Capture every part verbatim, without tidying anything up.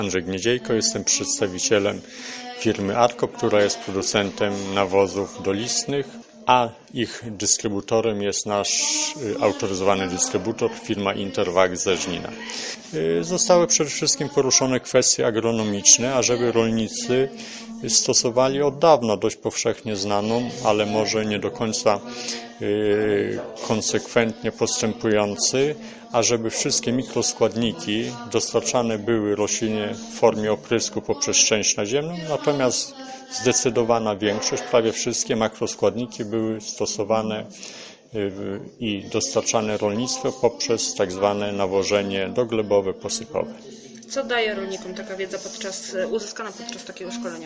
Andrzej Gniedziejko, jestem przedstawicielem firmy Arkop, która jest producentem nawozów dolistnych, a ich dystrybutorem jest nasz autoryzowany dystrybutor, firma Intervax ze Żnina. Zostały przede wszystkim poruszone kwestie agronomiczne, ażeby rolnicy stosowali od dawna dość powszechnie znaną, ale może nie do końca konsekwentnie postępujący, ażeby wszystkie mikroskładniki dostarczane były roślinie w formie oprysku poprzez część naziemną, natomiast zdecydowana większość, prawie wszystkie makroskładniki były stosowane i dostarczane rolnictwu poprzez tak zwane nawożenie doglebowe, posypowe. Co daje rolnikom taka wiedza podczas, uzyskana podczas takiego szkolenia?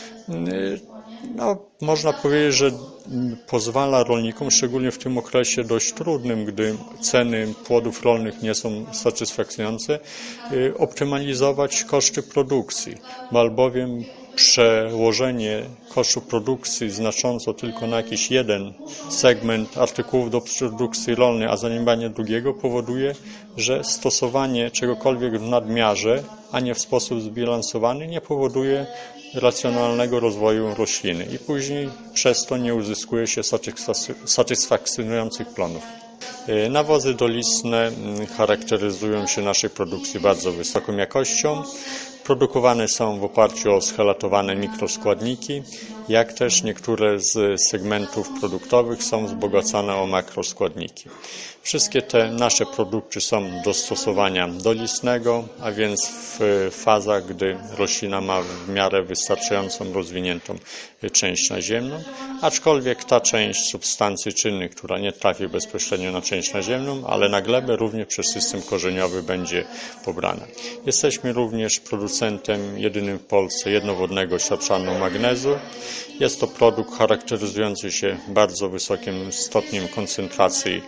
No, można powiedzieć, że pozwala rolnikom, szczególnie w tym okresie dość trudnym, gdy ceny płodów rolnych nie są satysfakcjonujące, optymalizować koszty produkcji, bo albowiem przełożenie kosztu produkcji znacząco tylko na jakiś jeden segment artykułów do produkcji rolnej, a zaniedbanie drugiego powoduje, że stosowanie czegokolwiek w nadmiarze, a nie w sposób zbilansowany, nie powoduje racjonalnego rozwoju rośliny i później przez to nie uzyskuje się satysfakcjonujących plonów. Nawozy dolistne charakteryzują się naszej produkcji bardzo wysoką jakością. Produkowane są w oparciu o schelatowane mikroskładniki, jak też niektóre z segmentów produktowych są wzbogacane o makroskładniki. Wszystkie te nasze produkty są do stosowania dolistnego, a więc w fazach, gdy roślina ma w miarę wystarczającą rozwiniętą część naziemną, aczkolwiek ta część substancji czynnych, która nie trafi bezpośrednio na część naziemną, ale na glebę również przez system korzeniowy będzie pobrana. Jesteśmy również producentem jedynym w Polsce jednowodnego siarczanu magnezu. Jest to produkt charakteryzujący się bardzo wysokim stopniem koncentracji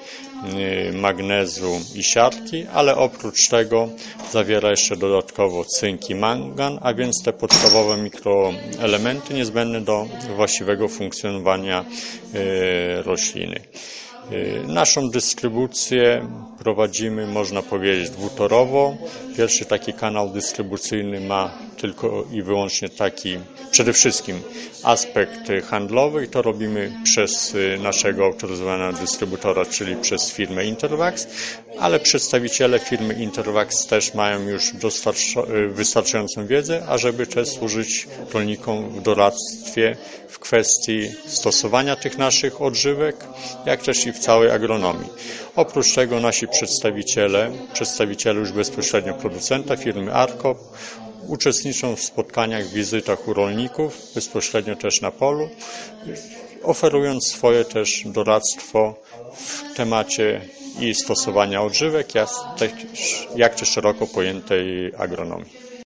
magnezu i siarki, ale oprócz tego zawiera jeszcze dodatkowo cynk i mangan, a więc te podstawowe mikroelementy niezbędne do właściwego funkcjonowania rośliny. Naszą dystrybucję prowadzimy, można powiedzieć, dwutorowo. Pierwszy taki kanał dystrybucyjny ma tylko i wyłącznie taki, przede wszystkim aspekt handlowy i to robimy przez naszego autoryzowanego dystrybutora, czyli przez firmę Intervax, ale przedstawiciele firmy Intervax też mają już wystarczającą wiedzę, ażeby też służyć rolnikom w doradztwie w kwestii stosowania tych naszych odżywek, jak też i w całej agronomii. Oprócz tego nasi przedstawiciele, przedstawiciele już bezpośrednio producenta firmy Arkop, uczestniczą w spotkaniach, wizytach u rolników, bezpośrednio też na polu, oferując swoje też doradztwo w temacie i stosowania odżywek, jak też szeroko pojętej agronomii.